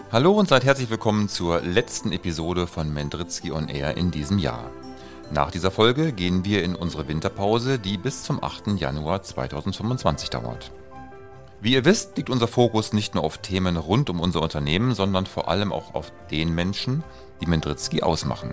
Hallo und seid herzlich willkommen zur letzten Episode von Mendritzky on Air in diesem Jahr. Nach dieser Folge gehen wir in unsere Winterpause, die bis zum 8. Januar 2025 dauert. Wie ihr wisst, liegt unser Fokus nicht nur auf Themen rund um unser Unternehmen, sondern vor allem auch auf den Menschen, die Mendritzky ausmachen.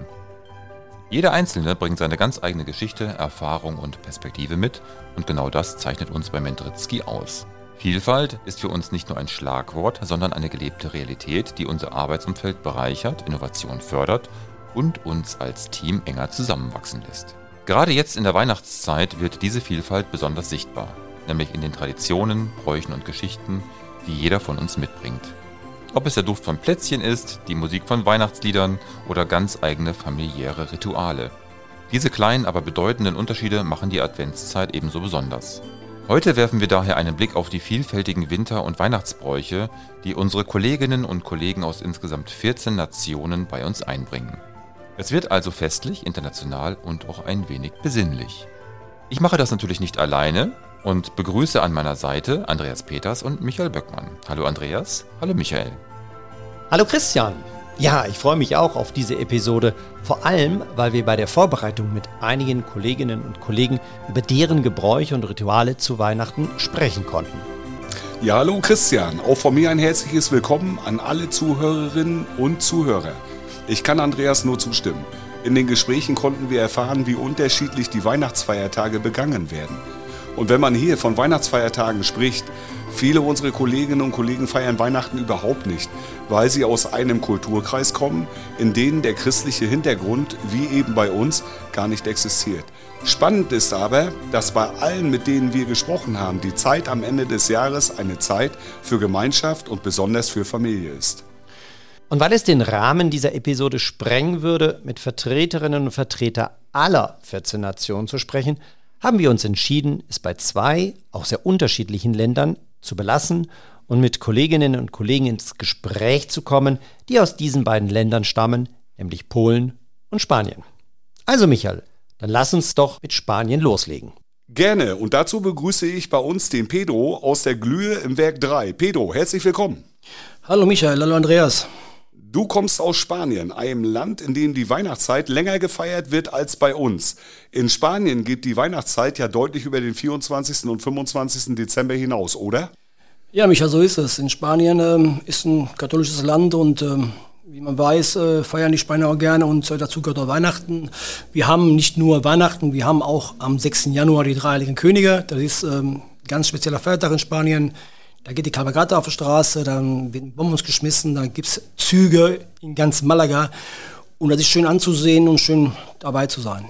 Jeder Einzelne bringt seine ganz eigene Geschichte, Erfahrung und Perspektive mit und genau das zeichnet uns bei Mendritzky aus. Vielfalt ist für uns nicht nur ein Schlagwort, sondern eine gelebte Realität, die unser Arbeitsumfeld bereichert, Innovation fördert und uns als Team enger zusammenwachsen lässt. Gerade jetzt in der Weihnachtszeit wird diese Vielfalt besonders sichtbar, nämlich in den Traditionen, Bräuchen und Geschichten, die jeder von uns mitbringt. Ob es der Duft von Plätzchen ist, die Musik von Weihnachtsliedern oder ganz eigene familiäre Rituale. Diese kleinen, aber bedeutenden Unterschiede machen die Adventszeit ebenso besonders. Heute werfen wir daher einen Blick auf die vielfältigen Winter- und Weihnachtsbräuche, die unsere Kolleginnen und Kollegen aus insgesamt 14 Nationen bei uns einbringen. Es wird also festlich, international und auch ein wenig besinnlich. Ich mache das natürlich nicht alleine und begrüße an meiner Seite Andreas Peters und Michael Böckmann. Hallo Andreas, hallo Michael. Hallo Christian. Ja, ich freue mich auch auf diese Episode, vor allem, weil wir bei der Vorbereitung mit einigen Kolleginnen und Kollegen über deren Gebräuche und Rituale zu Weihnachten sprechen konnten. Ja, hallo Christian, auch von mir ein herzliches Willkommen an alle Zuhörerinnen und Zuhörer. Ich kann Andreas nur zustimmen. In den Gesprächen konnten wir erfahren, wie unterschiedlich die Weihnachtsfeiertage begangen werden. Und wenn man hier von Weihnachtsfeiertagen spricht, viele unserer Kolleginnen und Kollegen feiern Weihnachten überhaupt nicht, weil sie aus einem Kulturkreis kommen, in dem der christliche Hintergrund, wie eben bei uns, gar nicht existiert. Spannend ist aber, dass bei allen, mit denen wir gesprochen haben, die Zeit am Ende des Jahres eine Zeit für Gemeinschaft und besonders für Familie ist. Und weil es den Rahmen dieser Episode sprengen würde, mit Vertreterinnen und Vertretern aller 14 Nationen zu sprechen, haben wir uns entschieden, es bei 2, auch sehr unterschiedlichen Ländern zu belassen und mit Kolleginnen und Kollegen ins Gespräch zu kommen, die aus diesen beiden Ländern stammen, nämlich Polen und Spanien. Also Michael, dann lass uns doch mit Spanien loslegen. Gerne, und dazu begrüße ich bei uns den Pedro aus der Glühe im Werk 3. Pedro, herzlich willkommen. Hallo Michael, hallo Andreas. Du kommst aus Spanien, einem Land, in dem die Weihnachtszeit länger gefeiert wird als bei uns. In Spanien geht die Weihnachtszeit ja deutlich über den 24. und 25. Dezember hinaus, oder? Ja, Michael, so ist es. In Spanien ist ein katholisches Land und wie man weiß, feiern die Spanier auch gerne und dazu gehört auch Weihnachten. Wir haben nicht nur Weihnachten, wir haben auch am 6. Januar die 3 Heiligen Könige. Das ist ein ganz spezieller Feiertag in Spanien. Da geht die Cabalgata auf die Straße, dann werden Bonbons geschmissen, dann gibt es Züge in ganz Malaga. Und das ist schön anzusehen und schön dabei zu sein.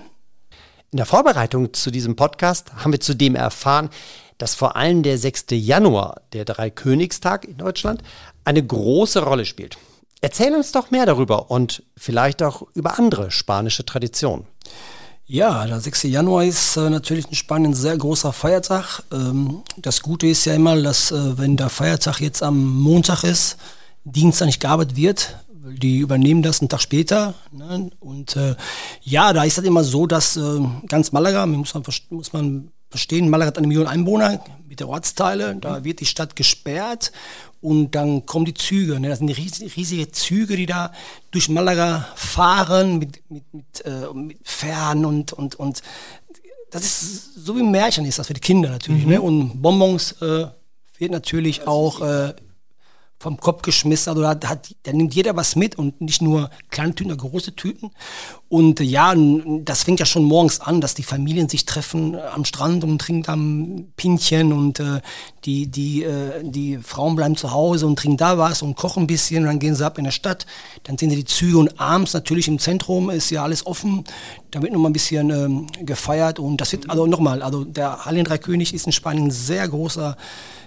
In der Vorbereitung zu diesem Podcast haben wir zudem erfahren, dass vor allem der 6. Januar, der Dreikönigstag in Deutschland, eine große Rolle spielt. Erzähl uns doch mehr darüber und vielleicht auch über andere spanische Traditionen. Ja, der 6. Januar ist natürlich in Spanien ein sehr großer Feiertag. Das Gute ist ja immer, dass wenn der Feiertag jetzt am Montag ist, Dienstag nicht gearbeitet wird, weil die übernehmen das einen Tag später. Ne? Und ja, da ist das immer so, dass ganz Malaga, muss man verstehen, Malaga hat 1 Million Einwohner mit der Ortsteile, da wird die Stadt gesperrt und dann kommen die Züge. Ne? Das sind riesige Züge, die da durch Malaga fahren mit Pferden und das ist so wie ein Märchen ist das für die Kinder natürlich. Ne? Und Bonbons wird natürlich auch vom Kopf geschmissen, also da nimmt jeder was mit und nicht nur kleine Tüten, sondern große Tüten. Und ja, das fängt ja schon morgens an, dass die Familien sich treffen am Strand und trinken dann Pinchen und die Frauen bleiben zu Hause und trinken da was und kochen ein bisschen und dann gehen sie ab in der Stadt. Dann sehen sie die Züge und abends natürlich im Zentrum ist ja alles offen. Da wird nochmal ein bisschen gefeiert und das wird, also nochmal, also der Heiligen Drei König ist in Spanien ein sehr großer,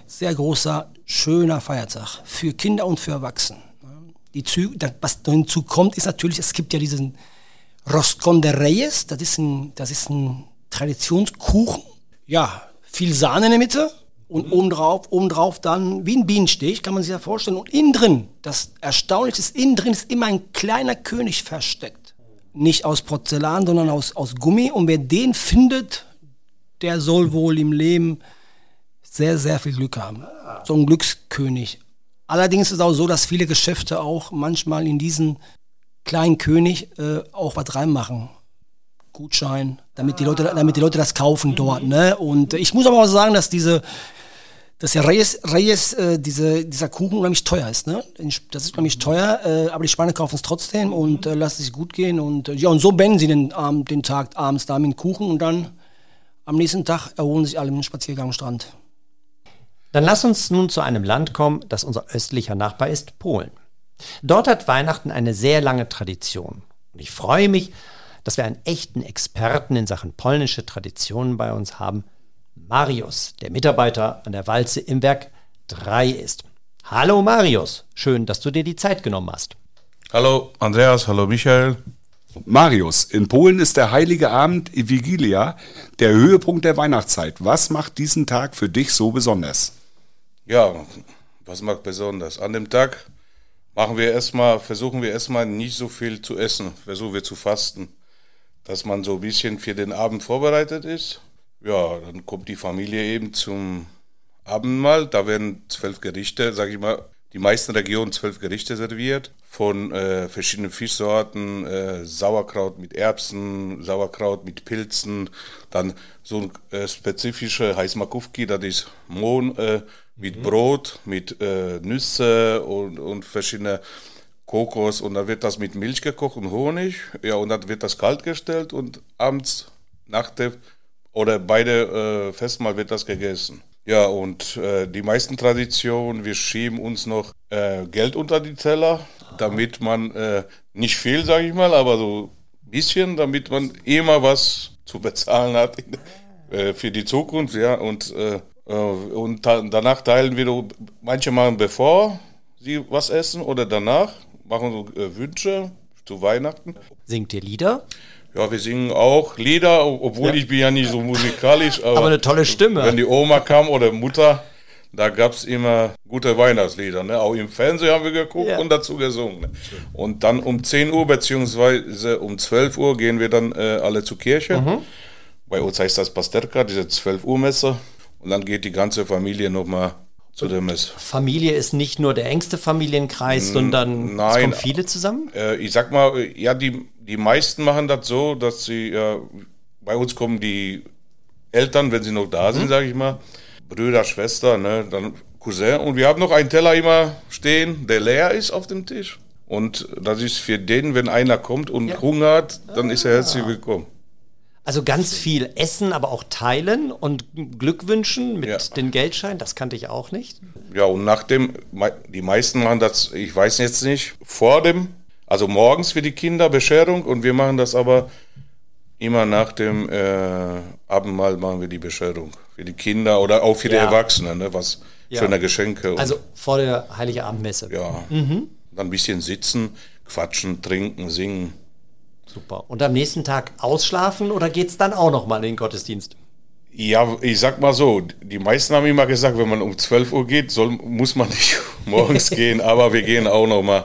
schöner Feiertag für Kinder und für Erwachsene. Die Züge, was hinzu kommt, ist natürlich, es gibt ja diesen Roscón de Reyes, das ist ein Traditionskuchen. Ja, viel Sahne in der Mitte und obendrauf dann wie ein Bienenstich, kann man sich ja vorstellen. Und innen drin, das Erstaunliche ist, innen drin ist immer ein kleiner König versteckt. Nicht aus Porzellan, sondern aus Gummi. Und wer den findet, der soll wohl im Leben sehr, sehr viel Glück haben. So ein Glückskönig. Allerdings ist es auch so, dass viele Geschäfte auch manchmal in diesen kleinen König auch was reinmachen. Gutschein, damit die Leute das kaufen dort. Ne? Und ich muss aber auch sagen, dass dieser Kuchen unheimlich teuer ist. Ne? Das ist unheimlich teuer, aber die Spanier kaufen es trotzdem und lassen es sich gut gehen. Und und so beenden sie den Tag abends da mit dem Kuchen und dann am nächsten Tag erholen sich alle mit einem Spaziergang am Strand. Dann lass uns nun zu einem Land kommen, das unser östlicher Nachbar ist, Polen. Dort hat Weihnachten eine sehr lange Tradition. Und ich freue mich, dass wir einen echten Experten in Sachen polnische Traditionen bei uns haben, Mariusz, der Mitarbeiter an der Walze im Werk 3 ist. Hallo Mariusz, schön, dass du dir die Zeit genommen hast. Hallo Andreas, hallo Michael. Mariusz, in Polen ist der Heilige Abend Wigilia der Höhepunkt der Weihnachtszeit. Was macht diesen Tag für dich so besonders? Ja, was macht besonders? An dem Tag versuchen wir erstmal nicht so viel zu essen, versuchen wir zu fasten, dass man so ein bisschen für den Abend vorbereitet ist. Ja, dann kommt die Familie eben zum Abendmahl, da werden 12 Gerichte, sag ich mal, die meisten Regionen 12 Gerichte serviert, von verschiedenen Fischsorten, Sauerkraut mit Erbsen, Sauerkraut mit Pilzen, dann so ein spezifische Heißmakówki, das ist Mohn mit Brot, mit Nüsse und verschiedene Kokos, und dann wird das mit Milch gekocht und Honig, ja, und dann wird das kalt gestellt und abends beide Festmahl wird das gegessen. Ja, und die meisten Traditionen, wir schieben uns noch Geld unter die Teller, damit man nicht viel, sage ich mal, aber so ein bisschen, damit man immer was zu bezahlen hat für die Zukunft. Ja, und danach teilen wir, manche machen bevor sie was essen oder danach, machen so Wünsche zu Weihnachten. Singt ihr Lieder? Ja, wir singen auch Lieder, obwohl ich bin ja nicht so musikalisch. Aber eine tolle Stimme. Wenn die Oma kam oder Mutter, da gab es immer gute Weihnachtslieder. Ne? Auch im Fernsehen haben wir geguckt und dazu gesungen. Ne? Und dann um 10 Uhr beziehungsweise um 12 Uhr gehen wir dann alle zur Kirche. Mhm. Bei uns heißt das Pasterka, diese 12 Uhr Messe. Und dann geht die ganze Familie nochmal zu der Messe. Familie ist nicht nur der engste Familienkreis, sondern es kommen viele zusammen? Ich sag mal, ja, die meisten machen das so, dass sie, bei uns kommen die Eltern, wenn sie noch da sind, sage ich mal, Brüder, Schwester, ne, dann Cousin. Und wir haben noch einen Teller immer stehen, der leer ist auf dem Tisch. Und das ist für den, wenn einer kommt und Hunger hat, dann ist er herzlich willkommen. Also ganz viel essen, aber auch teilen und Glück wünschen mit den Geldscheinen, das kannte ich auch nicht. Ja, und die meisten machen das, ich weiß jetzt nicht, also morgens für die Kinder Bescherung, und wir machen das aber immer nach dem Abendmahl machen wir die Bescherung für die Kinder oder auch für die Erwachsenen, ne, schöne Geschenke. Also vor der Heilige Abendmesse. Ja, dann ein bisschen sitzen, quatschen, trinken, singen. Super. Und am nächsten Tag ausschlafen oder geht's dann auch nochmal in den Gottesdienst? Ja, ich sag mal so, die meisten haben immer gesagt, wenn man um 12 Uhr geht, muss man nicht morgens gehen, aber wir gehen auch nochmal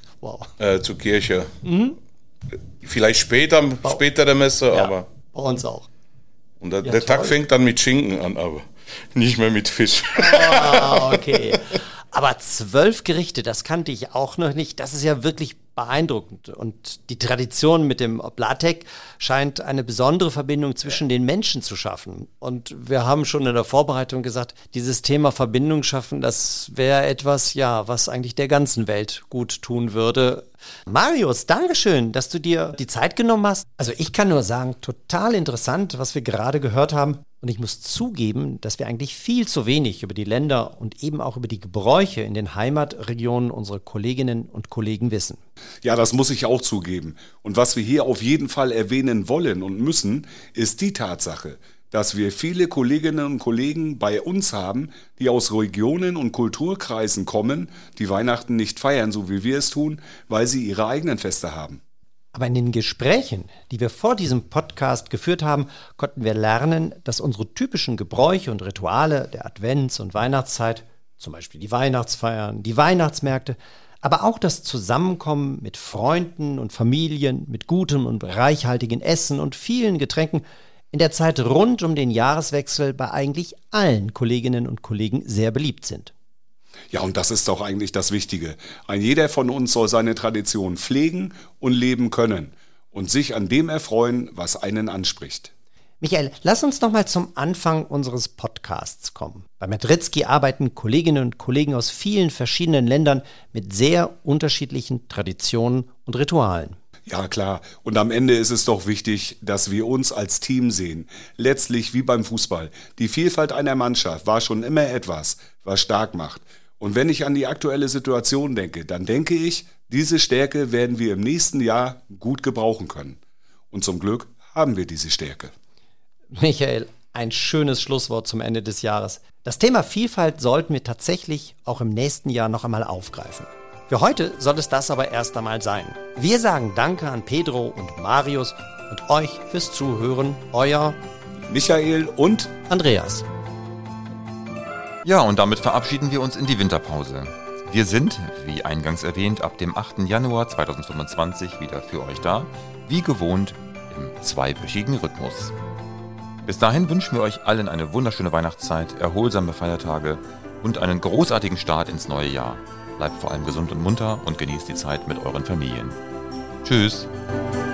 zur Kirche. Mhm. Vielleicht später der Messe, aber... Bei uns auch. Und der Tag fängt dann mit Schinken an, aber nicht mehr mit Fisch. Ah, okay. Aber 12 Gerichte, das kannte ich auch noch nicht. Das ist ja wirklich beeindruckend. Und die Tradition mit dem Oblatek scheint eine besondere Verbindung zwischen den Menschen zu schaffen. Und wir haben schon in der Vorbereitung gesagt, dieses Thema Verbindung schaffen, das wäre etwas, was eigentlich der ganzen Welt gut tun würde. Mariusz, Dankeschön, dass du dir die Zeit genommen hast. Also ich kann nur sagen, total interessant, was wir gerade gehört haben. Und ich muss zugeben, dass wir eigentlich viel zu wenig über die Länder und eben auch über die Gebräuche in den Heimatregionen unserer Kolleginnen und Kollegen wissen. Ja, das muss ich auch zugeben. Und was wir hier auf jeden Fall erwähnen wollen und müssen, ist die Tatsache, dass wir viele Kolleginnen und Kollegen bei uns haben, die aus Regionen und Kulturkreisen kommen, die Weihnachten nicht feiern, so wie wir es tun, weil sie ihre eigenen Feste haben. Aber in den Gesprächen, die wir vor diesem Podcast geführt haben, konnten wir lernen, dass unsere typischen Gebräuche und Rituale der Advents- und Weihnachtszeit, zum Beispiel die Weihnachtsfeiern, die Weihnachtsmärkte, aber auch das Zusammenkommen mit Freunden und Familien, mit gutem und reichhaltigem Essen und vielen Getränken in der Zeit rund um den Jahreswechsel bei eigentlich allen Kolleginnen und Kollegen sehr beliebt sind. Ja, und das ist doch eigentlich das Wichtige. Ein jeder von uns soll seine Tradition pflegen und leben können und sich an dem erfreuen, was einen anspricht. Michael, lass uns noch mal zum Anfang unseres Podcasts kommen. Bei Mendritzky arbeiten Kolleginnen und Kollegen aus vielen verschiedenen Ländern mit sehr unterschiedlichen Traditionen und Ritualen. Ja, klar. Und am Ende ist es doch wichtig, dass wir uns als Team sehen. Letztlich wie beim Fußball. Die Vielfalt einer Mannschaft war schon immer etwas, was stark macht. Und wenn ich an die aktuelle Situation denke, dann denke ich, diese Stärke werden wir im nächsten Jahr gut gebrauchen können. Und zum Glück haben wir diese Stärke. Michael, ein schönes Schlusswort zum Ende des Jahres. Das Thema Vielfalt sollten wir tatsächlich auch im nächsten Jahr noch einmal aufgreifen. Für heute soll es das aber erst einmal sein. Wir sagen Danke an Pedro und Marius und euch fürs Zuhören. Euer Michael und Andreas. Ja, und damit verabschieden wir uns in die Winterpause. Wir sind, wie eingangs erwähnt, ab dem 8. Januar 2025 wieder für euch da, wie gewohnt im zweiwöchigen Rhythmus. Bis dahin wünschen wir euch allen eine wunderschöne Weihnachtszeit, erholsame Feiertage und einen großartigen Start ins neue Jahr. Bleibt vor allem gesund und munter und genießt die Zeit mit euren Familien. Tschüss!